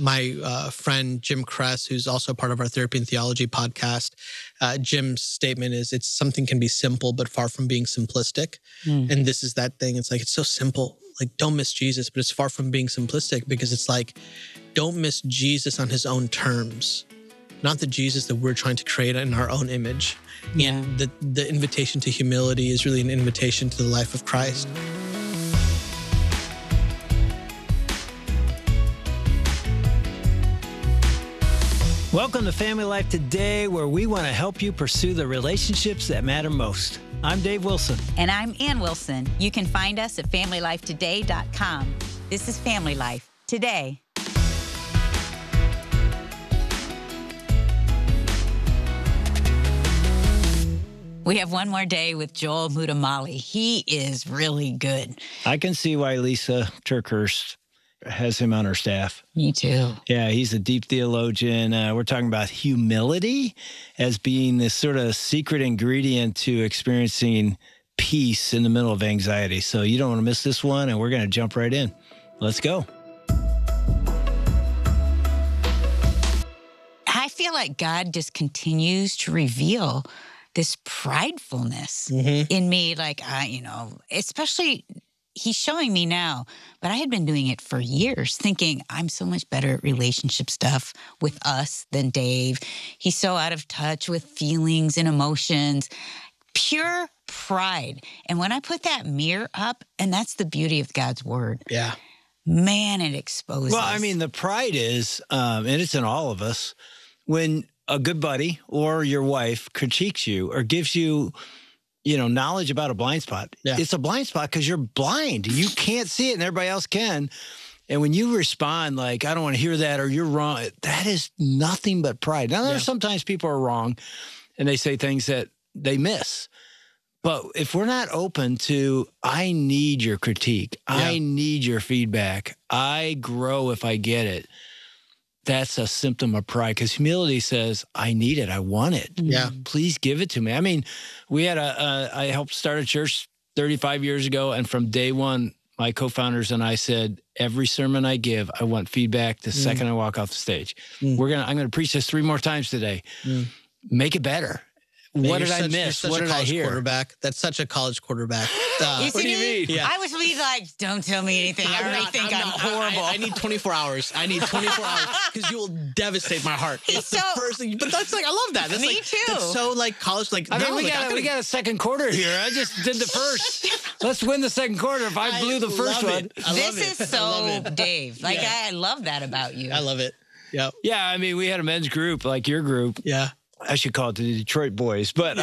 My friend Jim Kress, who's also part of our Therapy and Theology podcast, Jim's statement is, it's something can be simple, but far from being simplistic. And this is that thing. It's like, it's so simple. Like, don't miss Jesus, but it's far from being simplistic, because it's like, don't miss Jesus on his own terms, not the Jesus that we're trying to create in our own image. Yeah. And the invitation to humility is really an invitation to the life of Christ. Welcome to Family Life Today, where we want to help you pursue the relationships that matter most. I'm Dave Wilson. And I'm Ann Wilson. You can find us at FamilyLifeToday.com. This is Family Life Today. We have one more day with Joel Muddamalle. He is really good. I can see why Lisa Turkhurst has him on her staff. Me too. Yeah, he's a deep theologian. We're talking about humility as being this sort of secret ingredient to experiencing peace in the middle of anxiety. So you don't want to miss this one, and we're going to jump right in. Let's go. I feel like God just continues to reveal this pridefulness in me, like, especially he's showing me now, but I had been doing it for years, thinking I'm so much better at relationship stuff with us than Dave. He's so out of touch with feelings and emotions, pure pride. And when I put that mirror up, and that's the beauty of God's word. Yeah. Man, it exposes. Well, I mean, the pride is, and it's in all of us, when a good buddy or your wife critiques you or gives you, knowledge about a blind spot. Yeah. It's a blind spot because you're blind. You can't see it and everybody else can. And when you respond like, I don't want to hear that, or you're wrong, that is nothing but pride. Now, there's sometimes people are wrong and they say things that they miss. But if we're not open to, I need your critique, I need your feedback, I grow if I get it, that's a symptom of pride, because humility says, I need it. I want it. Yeah. Please give it to me. I mean, we had I helped start a church 35 years ago. And from day one, my co-founders and I said, every sermon I give, I want feedback the second I walk off the stage. I'm going to preach this 3 more times today. Make it better. What did I miss? What did I hear? Quarterback. That's such a college quarterback. What do you mean? Yeah. I was really like, don't tell me anything. I already think I'm horrible. I need 24 hours. I need 24 hours because you will devastate my heart. That's the first thing. But that's like, I love that. That's Me like, too. That's so like college. Like, I mean, we got a second quarter here. I just did the first. Let's win the second quarter. If I blew the first one. This is so Dave. Like, I love that about you. I love it. Yeah. Yeah. I mean, we had a men's group like your group. Yeah. I should call it the Detroit Boys, but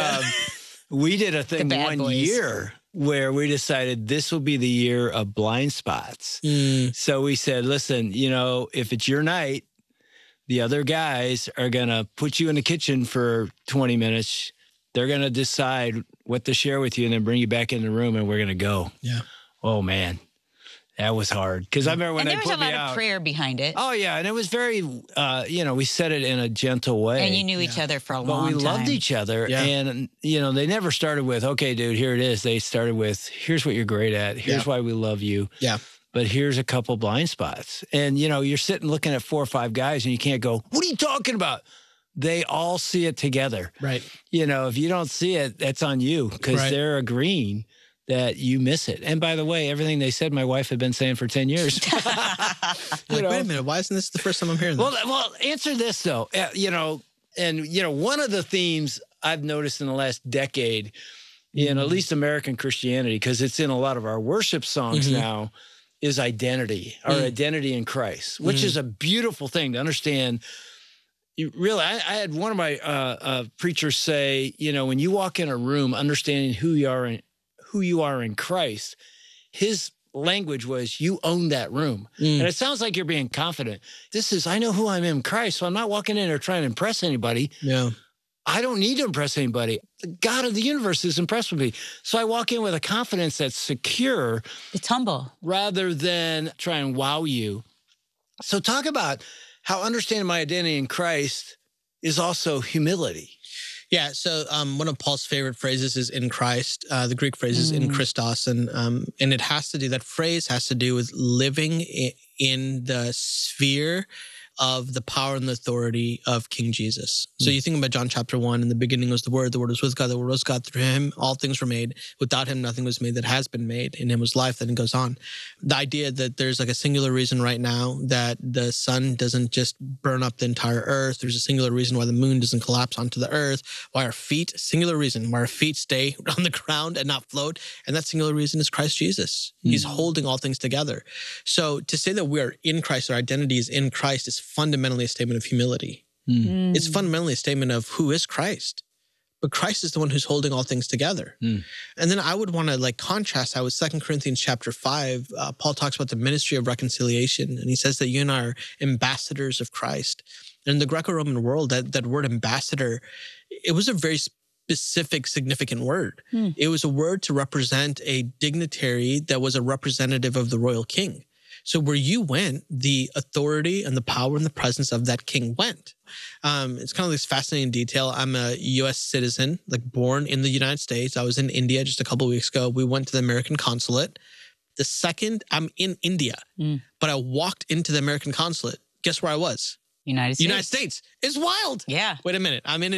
we did a thing one year where we decided this will be the year of blind spots. So we said, listen, if it's your night, the other guys are going to put you in the kitchen for 20 minutes. They're going to decide what to share with you and then bring you back in the room, and we're going to go. Yeah. Oh, man. That was hard. Because I remember when they put me out. And there was a lot of prayer behind it. Oh, yeah. And it was very, we said it in a gentle way. And you knew each other for a long time. But we loved each other. Yeah. And, they never started with, okay, dude, here it is. They started with, here's what you're great at. Here's why we love you. Yeah. But here's a couple blind spots. And, you're sitting looking at 4 or 5 guys and you can't go, what are you talking about? They all see it together. Right. If you don't see it, that's on you, because they're agreeing that you miss it. And by the way, everything they said, my wife had been saying for 10 years. Wait a minute. Why isn't this the first time I'm hearing this? Well, answer this, though. One of the themes I've noticed in the last decade, at least American Christianity, because it's in a lot of our worship songs now, is identity, our identity in Christ, which is a beautiful thing to understand. I had one of my preachers say, when you walk in a room, understanding who you are in Christ, his language was, you own that room. And it sounds like you're being confident. I know who I am in Christ, so I'm not walking in there trying to impress anybody. Yeah. I don't need to impress anybody. The God of the universe is impressed with me. So I walk in with a confidence that's secure. It's humble. Rather than try and wow you. So talk about how understanding my identity in Christ is also humility. Yeah, so one of Paul's favorite phrases is "in Christ." The Greek phrase is "in Christos," and that phrase has to do with living in the sphere of the power and the authority of King Jesus. So you think about John chapter 1, in the beginning was the Word was with God, the Word was God. Through him, all things were made. Without him, nothing was made that has been made. In him was life, then it goes on. The idea that there's like a singular reason right now that the sun doesn't just burn up the entire earth. There's a singular reason why the moon doesn't collapse onto the earth, why our feet, singular reason, why our feet stay on the ground and not float. And that singular reason is Christ Jesus. He's holding all things together. So to say that we are in Christ, our identity is in Christ, is fundamentally a statement of humility. It's fundamentally a statement of who is Christ. But Christ is the one who's holding all things together. And then I would want to like contrast how with 2 Corinthians chapter 5, Paul talks about the ministry of reconciliation. And he says that you and I are ambassadors of Christ. And in the Greco-Roman world, that word ambassador, it was a very specific, significant word. It was a word to represent a dignitary that was a representative of the royal king. So where you went, the authority and the power and the presence of that king went. It's kind of this fascinating detail. I'm a U.S. citizen, like born in the United States. I was in India just a couple of weeks ago. We went to the American consulate. The second I'm in India, but I walked into the American consulate, guess where I was? United States. United States. It's wild. Yeah. Wait a minute. I'm in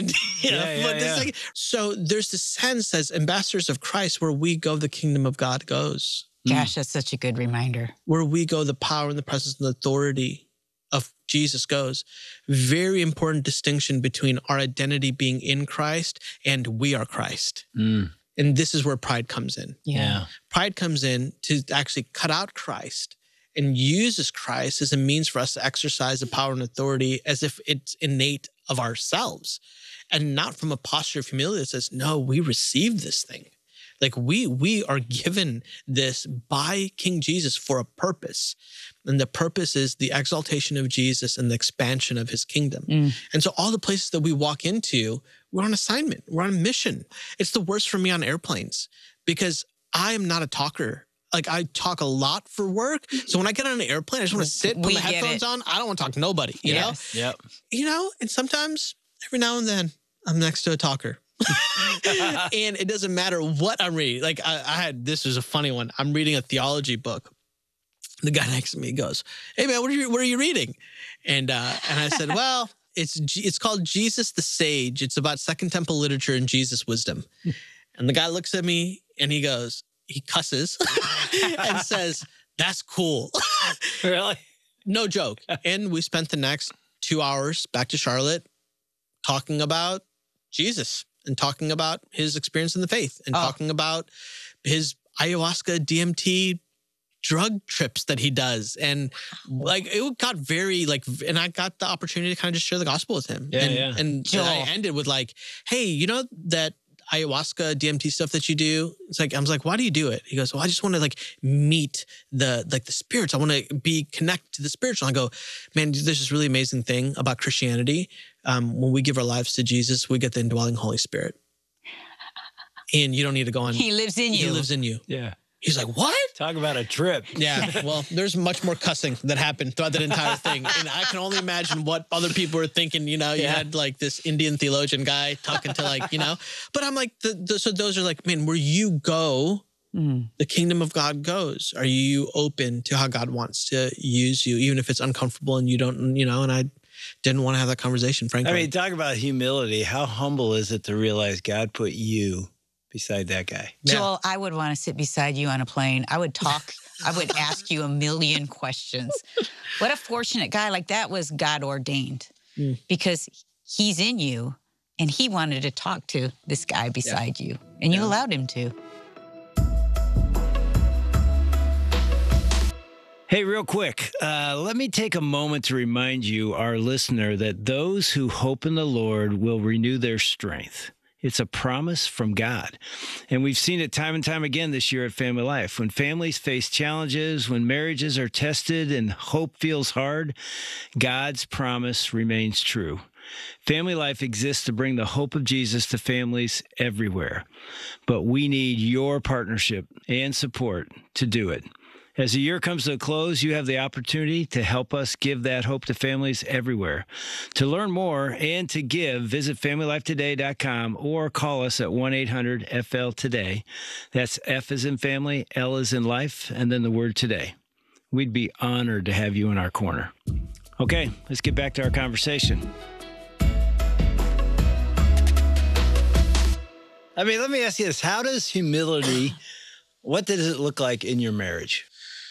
India. So there's this sense as ambassadors of Christ, where we go, the kingdom of God goes. Gosh, that's such a good reminder. Where we go, the power and the presence and the authority of Jesus goes. Very important distinction between our identity being in Christ and we are Christ. And this is where pride comes in. Yeah. Pride comes in to actually cut out Christ and uses Christ as a means for us to exercise the power and authority as if it's innate of ourselves, and not from a posture of humility that says, no, we received this thing. Like we are given this by King Jesus for a purpose. And the purpose is the exaltation of Jesus and the expansion of his kingdom. And so all the places that we walk into, we're on assignment. We're on a mission. It's the worst for me on airplanes because I am not a talker. Like I talk a lot for work. So when I get on an airplane, I just want to sit, put my headphones on. I don't want to talk to nobody, you know? Yep. You know, and sometimes every now and then I'm next to a talker. And it doesn't matter what I'm reading. Like this was a funny one. I'm reading a theology book. The guy next to me goes, "Hey man, what are you reading?" And I said, "Well, it's called Jesus the Sage. It's about Second Temple literature and Jesus wisdom." And the guy looks at me and he cusses and says, "That's cool." Really? No joke. And we spent the next 2 hours back to Charlotte talking about Jesus and talking about his experience in the faith and talking about his ayahuasca DMT drug trips that he does. And like, it got very like, and I got the opportunity to kind of just share the gospel with him. And I ended with like, "Hey, you know that ayahuasca DMT stuff that you do?" It's like, I was like, "Why do you do it?" He goes, "Well, I just want to like meet the spirits. I want to be connected to the spiritual." I go, "Man, there's this really amazing thing about Christianity. When we give our lives to Jesus, we get the indwelling Holy Spirit. And you don't need to go on. He lives in you. He lives in you." Yeah. He's like, "What?" Talk about a trip. Yeah. Well, there's much more cussing that happened throughout that entire thing. And I can only imagine what other people were thinking. You know, you had like this Indian theologian guy talking to like, you know, but I'm like, so those are like, man, where you go, the kingdom of God goes. Are you open to how God wants to use you, even if it's uncomfortable and you don't, you know, and I didn't want to have that conversation, frankly. I mean, talk about humility. How humble is it to realize God put you beside that guy? Joel, I would want to sit beside you on a plane. I would talk. I would ask you a million questions. What a fortunate guy. Like that was God ordained because he's in you and he wanted to talk to this guy beside you and you allowed him to. Hey, real quick, let me take a moment to remind you, our listener, that those who hope in the Lord will renew their strength. It's a promise from God. And we've seen it time and time again this year at Family Life. When families face challenges, when marriages are tested and hope feels hard, God's promise remains true. Family Life exists to bring the hope of Jesus to families everywhere. But we need your partnership and support to do it. As the year comes to a close, you have the opportunity to help us give that hope to families everywhere. To learn more and to give, visit FamilyLifeToday.com or call us at 1-800-FL-TODAY. That's F as in family, L as in life, and then the word today. We'd be honored to have you in our corner. Okay, let's get back to our conversation. I mean, let me ask you this. How does humility, what does it look like in your marriage?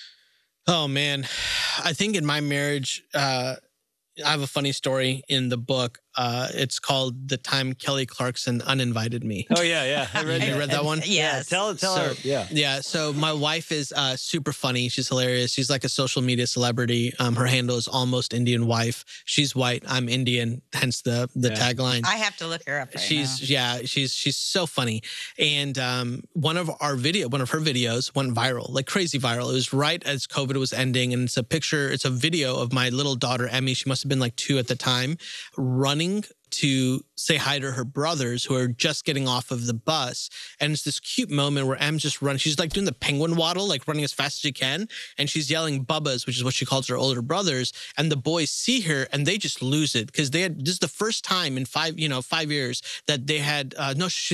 Oh, man. I think in my marriage, I have a funny story in the book. It's called The Time Kelly Clarkson Uninvited Me. Oh, yeah. I read You read that one? Yes. Tell her. Yeah. Yeah. So my wife is super funny. She's hilarious. She's like a social media celebrity. Her handle is Almost Indian Wife. She's white. I'm Indian. Hence the tagline. I have to look her up right now. She's so funny. And one of her videos went viral, like crazy viral. It was right as COVID was ending. And it's a video of my little daughter, Emmy. She must have been like 2 at the time, running to say hi to her brothers who are just getting off of the bus. And it's this cute moment where Em's just running. She's like doing the penguin waddle, like running as fast as she can. And she's yelling Bubba's, which is what she calls her older brothers. And the boys see her and they just lose it because this is the first time in 5 years that they had, she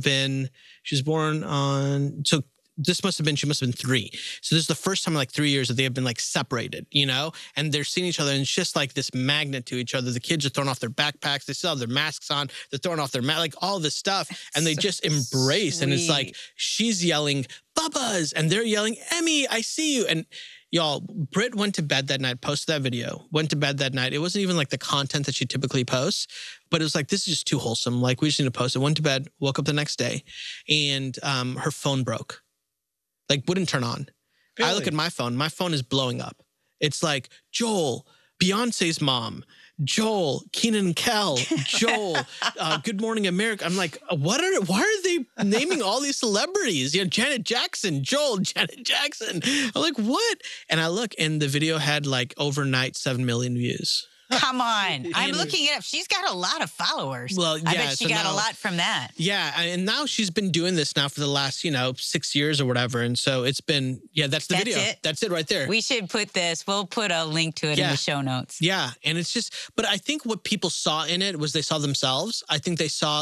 was born on, so she must have been 3. So this is the first time in like 3 years that they have been like separated, and they're seeing each other and it's just like this magnet to each other. The kids are throwing off their backpacks. They still have their masks on. They're throwing off their like all this stuff and they just embrace. Sweet. And it's like, she's yelling Bubba's and they're yelling, Emmy, I see you. And y'all, Britt went to bed that night, posted that video, went to bed that night. It wasn't even like the content that she typically posts, but it was like, this is just too wholesome. Like we just need to post it. Went to bed, woke up the next day and her phone broke. Like wouldn't turn on. Really? I look at my phone is blowing up. It's like, Joel, Beyonce's mom, Joel, Keenan and Kel, Joel, Good Morning America. I'm like, why are they naming all these celebrities? Janet Jackson, Joel, Janet Jackson. I'm like, what? And I look and the video had like overnight 7 million views. Come on. I'm looking it up. She's got a lot of followers. Well, yeah, I bet she got a lot from that. Yeah. And now she's been doing this now for the last, 6 years or whatever. And so it's been, that's the video. That's it right there. We should we'll put a link to it in the show notes. Yeah. And it's just, but I think what people saw in it was they saw themselves. I think they saw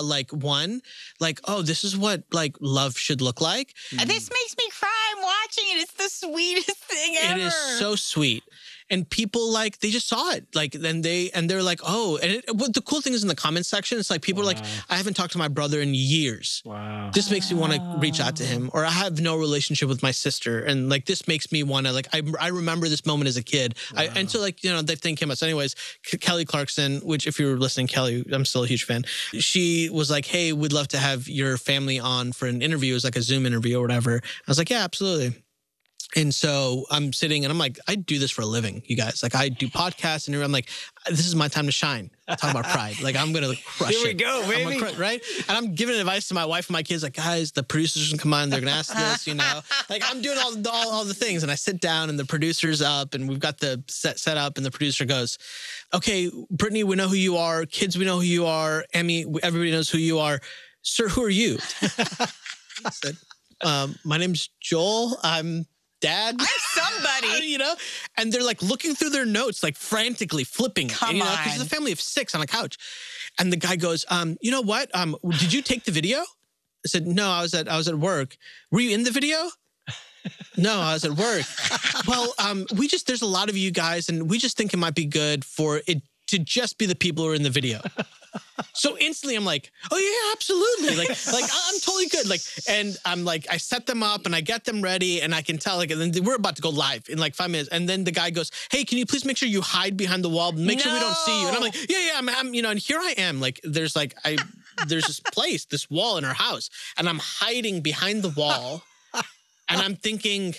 oh, this is what like love should look like. This makes me cry. I'm watching it. It's the sweetest thing ever. It is so sweet. And people they just saw it they're like, oh, and what the cool thing is in the comments section, it's like people are like, I haven't talked to my brother in years. Wow. This makes me want to reach out to him, or I have no relationship with my sister. And this makes me want to I remember this moment as a kid. Wow. And so they think him. So anyways, Kelly Clarkson, which if you're listening, Kelly, I'm still a huge fan. She was like, hey, we'd love to have your family on for an interview. It was like a Zoom interview or whatever. I was like, yeah, absolutely. And so I'm sitting and I'm like, I do this for a living, you guys. I do podcasts and I'm like, this is my time to shine. Talk about pride. I'm going to crush it. Here we go, baby. Right? And I'm giving advice to my wife and my kids, guys, the producers can come on. They're going to ask this, I'm doing all the things. And I sit down and the producer's up and we've got the set up and the producer goes, okay, Brittany, we know who you are. Kids, we know who you are. Emmy, everybody knows who you are. Sir, who are you? I said, my name's Joel. I'm Dad. I'm somebody. And they're looking through their notes, frantically flipping. Come on. Because it's a family of 6 on a couch. And the guy goes, you know what? Did you take the video? I said, no, I was at work. Were you in the video? No, I was at work. Well, there's a lot of you guys and we just think it might be good for it to just be the people who are in the video. So instantly I'm like, oh yeah, absolutely. I'm totally good. And I'm I set them up and I get them ready and I can tell and then we're about to go live in 5 minutes. And then the guy goes, hey, can you please make sure you hide behind the wall? Make sure we don't see you. And I'm like, yeah, I'm and here I am. There's this place, this wall in our house and I'm hiding behind the wall and I'm thinking,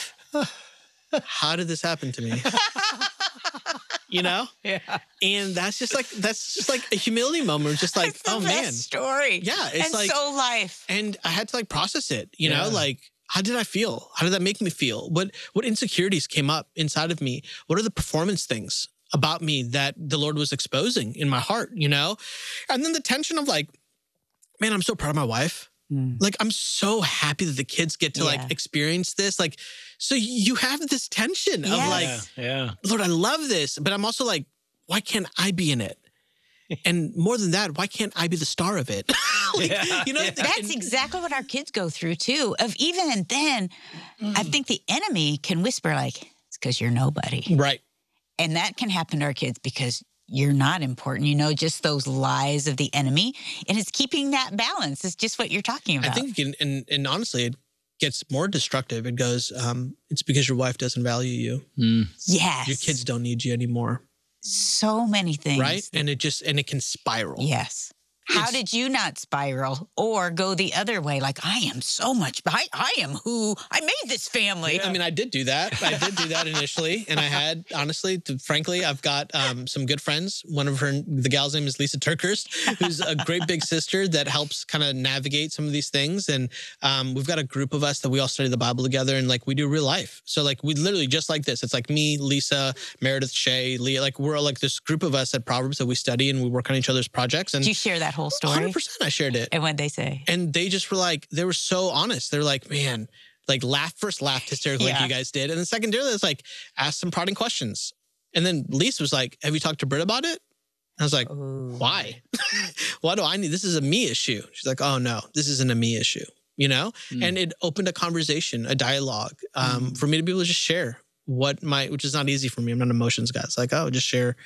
how did this happen to me? Yeah. And that's just a humility moment. Just that's the oh best man. Story. Yeah. It's and so life. And I had to process it, how did I feel? How did that make me feel? What insecurities came up inside of me? What are the performance things about me that the Lord was exposing in my heart, And then the tension of man, I'm so proud of my wife. I'm so happy that the kids get to experience this. So you have this tension of Lord, I love this, but I'm also why can't I be in it? And more than that, why can't I be the star of it? That's exactly what our kids go through too. Of even and then, I think the enemy can whisper it's because you're nobody. Right. And that can happen to our kids because you're not important, just those lies of the enemy. And it's keeping that balance. It's just what you're talking about. I think, and honestly, it gets more destructive. It goes, it's because your wife doesn't value you. Yes. Your kids don't need you anymore. So many things. Right? And it can spiral. Yes. How did you not spiral or go the other way? Like, I am so much, I am who I made this family. I mean, I did do that. I did do that initially. And I had, honestly, frankly, I've got some good friends. One of the gal's name is Lisa Turkhurst, who's a great big sister that helps kind of navigate some of these things. And we've got a group of us that we all study the Bible together and like we do real life. So like we literally just like this. It's like me, Lisa, Meredith, Shay, Leah, like we're like this group of us at Proverbs that we study and we work on each other's projects. And do you share that whole story? 100% I shared it. And what'd they say? And they just were like, they were so honest. They're like, man, like first laughed hysterically like you guys did. And then secondarily, it's like, ask some prodding questions. And then Lisa was like, have you talked to Britt about it? I was like, why? Why do I need, this is a me issue. She's like, oh no, this isn't a me issue, And it opened a conversation, a dialogue for me to be able to just share which is not easy for me. I'm not an emotions guy. It's like, oh, just share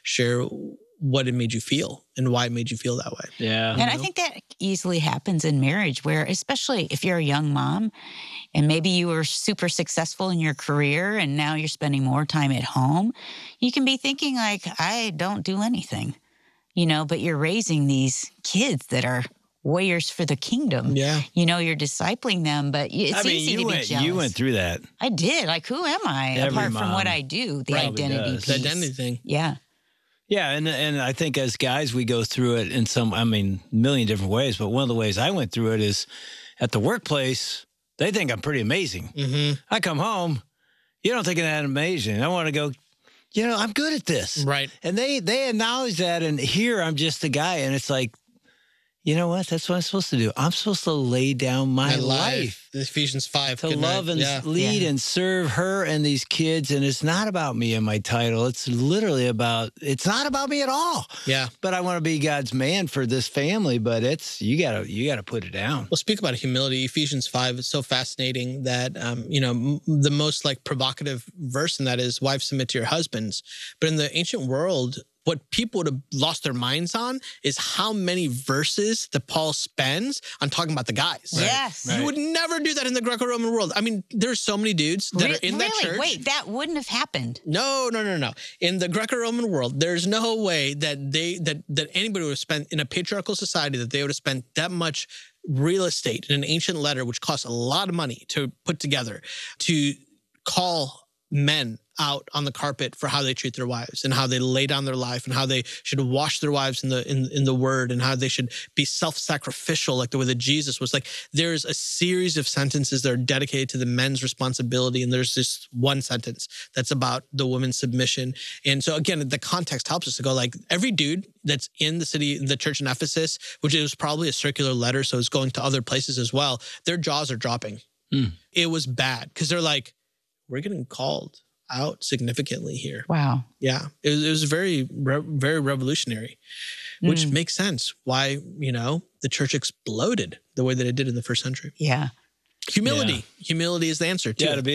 what it made you feel and why it made you feel that way. Yeah. And I think that easily happens in marriage where, especially if you're a young mom and maybe you were super successful in your career and now you're spending more time at home, you can be thinking like, I don't do anything, but you're raising these kids that are warriors for the kingdom. Yeah. You're discipling them, but it's easy to be jealous. You went through that. I did. Like, who am I apart from what I do? The identity piece. The identity thing. Yeah. Yeah, and I think as guys, we go through it in a million different ways. But one of the ways I went through it is at the workplace, they think I'm pretty amazing. Mm-hmm. I come home, you don't think I'm amazing. I want to go, I'm good at this. Right. And they acknowledge that. And here I'm just a guy. And it's like, you know what? That's what I'm supposed to do. I'm supposed to lay down my life. Ephesians 5. To love and lead and serve her and these kids. And it's not about me and my title. It's literally it's not about me at all. Yeah. But I want to be God's man for this family. But you gotta put it down. Well, speak about humility. Ephesians 5 is so fascinating that, the most like provocative verse in that is wives submit to your husbands. But in the ancient world, what people would have lost their minds on is how many verses that Paul spends on talking about the guys. Right. Yes. You would never do that in the Greco-Roman world. I mean, there's so many dudes that are in that church. Wait, that wouldn't have happened. No. In the Greco-Roman world, there's no way that that anybody would have spent in a patriarchal society that they would have spent that much real estate in an ancient letter, which costs a lot of money to put together, to call men out on the carpet for how they treat their wives and how they lay down their life and how they should wash their wives in the word and how they should be self-sacrificial like the way that Jesus was. Like there's a series of sentences that are dedicated to the men's responsibility, and there's this one sentence that's about the woman's submission. And so again, the context helps us to go like every dude that's in the church in Ephesus, which is probably a circular letter, so it's going to other places as well, their jaws are dropping. It was bad because they're like, we're getting called out significantly here. Wow. Yeah. It was very, very revolutionary, which makes sense why, the church exploded the way that it did in the first century. Yeah. Humility. Yeah. Humility is the answer too. Yeah, to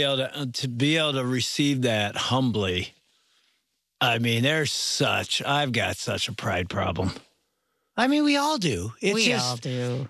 be able to receive that humbly. I mean, I've got such a pride problem. I mean, we all do. We all do.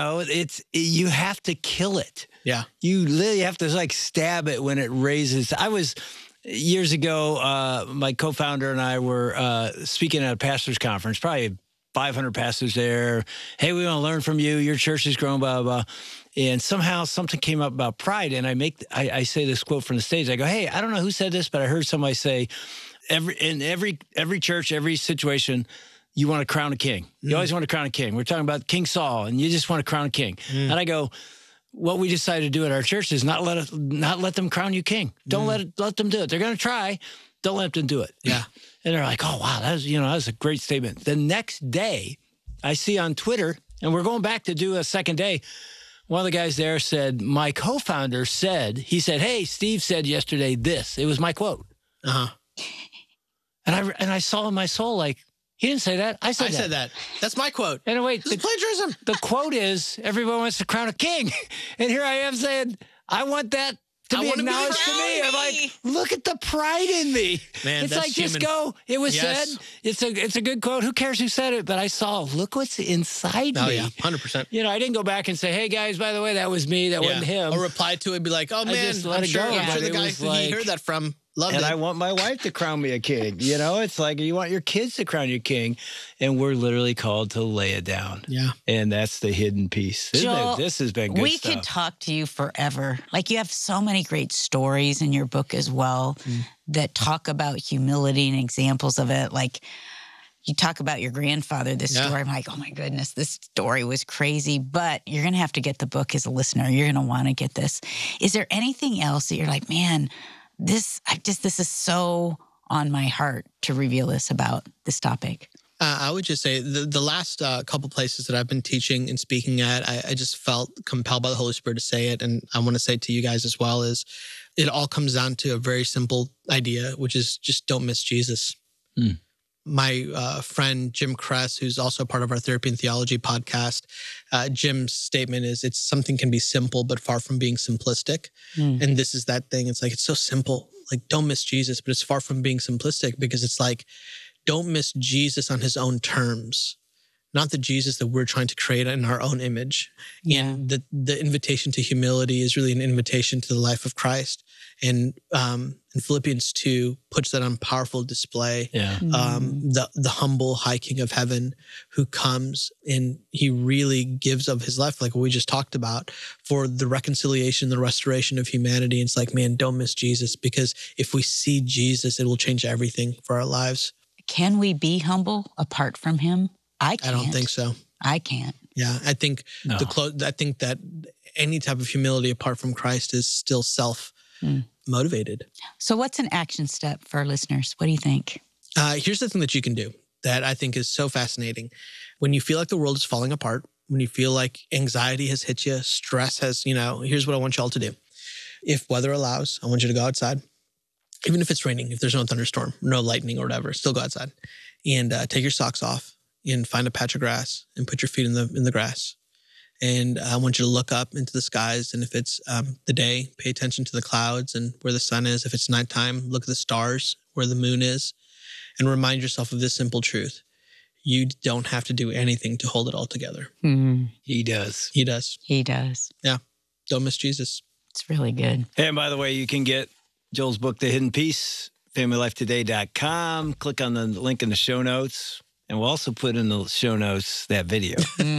You have to kill it. Yeah. You literally have to like stab it when it raises. Years ago, my co-founder and I were speaking at a pastor's conference, probably 500 pastors there. Hey, we want to learn from you. Your church has grown, blah, blah, blah. And somehow something came up about pride. And I say this quote from the stage. I go, hey, I don't know who said this, but I heard somebody say, in every church, every situation, you want to crown a king. You always want to crown a king. We're talking about King Saul, and you just want to crown a king. And I go, what we decided to do at our church is not let them crown you king. Don't let them do it. They're going to try. Don't let them do it. Yeah. And they're like, oh, wow, that was a great statement. The next day, I see on Twitter, and we're going back to do a second day, one of the guys there said, my co-founder said, hey, Steve said yesterday this. It was my quote. Uh-huh. And I saw in my soul, like, he didn't say that. I said that. That's my quote. And wait, this is plagiarism. The quote is, everyone wants to crown a king. And here I am saying, I want that to I be wanna be acknowledged to me. I'm like, look at the pride in me. Man, it's that's like, just human. go. It was Yes. said. It's a good quote. Who cares who said it? But I saw, look what's inside Oh me. yeah, 100%. You know, I didn't go back and say, hey guys, by the way, that was me. That wasn't him. Or reply to it, be like, oh man, just let I'm it sure, go, I'm but sure the it guy was who like- he heard that from loved And it. I want my wife to crown me a king. You know, it's like you want your kids to crown you king. And we're literally called to lay it down. Yeah. And that's the hidden piece. Joel, This has been good we stuff. could talk to you forever. Like, you have so many great stories in your book as well that talk about humility and examples of it. Like, you talk about your grandfather, this Yeah. story. I'm like, oh my goodness, this story was crazy. But you're going to have to get the book as a listener. You're going to want to get this. Is there anything else that you're like, man, this is so on my heart to reveal this about this topic? I would just say the last couple places that I've been teaching and speaking at, I just felt compelled by the Holy Spirit to say it. And I want to say it to you guys as well, is it all comes down to a very simple idea, which is just don't miss Jesus. My friend, Jim Kress, who's also part of our Therapy and Theology podcast, Jim's statement is it's something can be simple, but far from being simplistic. And this is that thing. It's like, it's so simple. Like, don't miss Jesus, but it's far from being simplistic, because it's like, don't miss Jesus on his own terms, not the Jesus that we're trying to create in our own image. Yeah. And the invitation to humility is really an invitation to the life of Christ. And Philippians 2 puts that on powerful display. Yeah. The humble high king of heaven who comes and he really gives of his life, like what we just talked about, for the reconciliation, the restoration of humanity. And it's like, man, don't miss Jesus, because if we see Jesus, it will change everything for our lives. Can we be humble apart from him? I can't. I don't think so. I can't. Yeah, I think No. I think that any type of humility apart from Christ is still self-motivated. So what's an action step for our listeners? What do you think? Here's the thing that you can do that I think is so fascinating. When you feel like the world is falling apart, when you feel like anxiety has hit you, stress has, here's what I want you all to do. If weather allows, I want you to go outside. Even if it's raining, if there's no thunderstorm, no lightning or whatever, still go outside and take your socks off and find a patch of grass and put your feet in the grass. And I want you to look up into the skies. And if it's the day, pay attention to the clouds and where the sun is. If it's nighttime, look at the stars, where the moon is, and remind yourself of this simple truth. You don't have to do anything to hold it all together. He does. He does. He does. Yeah. Don't miss Jesus. It's really good. And by the way, you can get Joel's book, The Hidden Piece, familylifetoday.com. Click on the link in the show notes. And we'll also put in the show notes that video,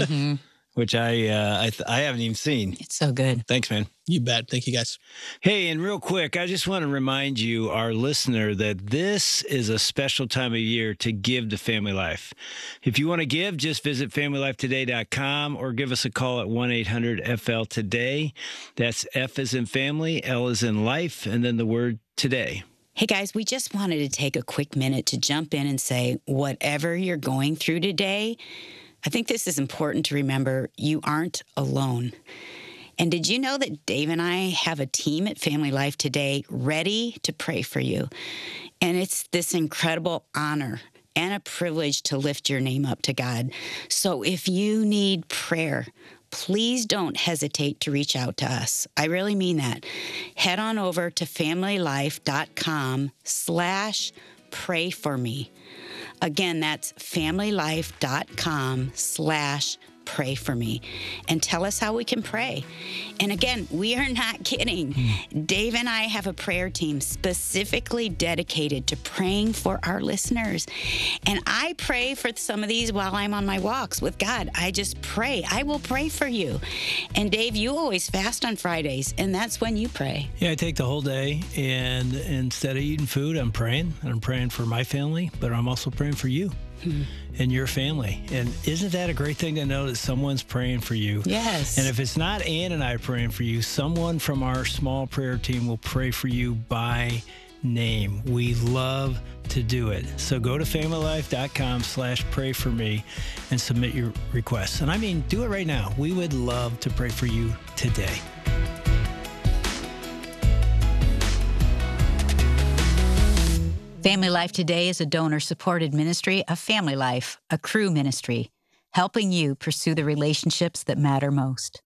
which I haven't even seen. It's so good. Thanks, man. You bet. Thank you, guys. Hey, and real quick, I just want to remind you, our listener, that this is a special time of year to give to Family Life. If you want to give, just visit familylifetoday.com or give us a call at 1-800-FL-TODAY. That's F as in family, L as in life, and then the word today. Hey guys, we just wanted to take a quick minute to jump in and say, whatever you're going through today, I think this is important to remember. You aren't alone. And did you know that Dave and I have a team at Family Life Today ready to pray for you? And it's this incredible honor and a privilege to lift your name up to God. So if you need prayer, please don't hesitate to reach out to us. I really mean that. Head on over to familylife.com/pray for me. Again, that's familylife.com/pray for me, and tell us how we can pray. And again, we are not kidding. Dave and I have a prayer team specifically dedicated to praying for our listeners. And I pray for some of these while I'm on my walks with God. I just pray. I will pray for you. And Dave, you always fast on Fridays, and that's when you pray. Yeah, I take the whole day, and instead of eating food, I'm praying. And I'm praying for my family, but I'm also praying for you and your family. And isn't that a great thing to know that someone's praying for you? Yes. And if it's not Ann and I praying for you, someone from our small prayer team will pray for you by name. We love to do it. So go to familylife.com/pray for me and submit your requests. And I mean, do it right now. We would love to pray for you today. Family Life Today is a donor-supported ministry of Family Life, a Cru ministry, helping you pursue the relationships that matter most.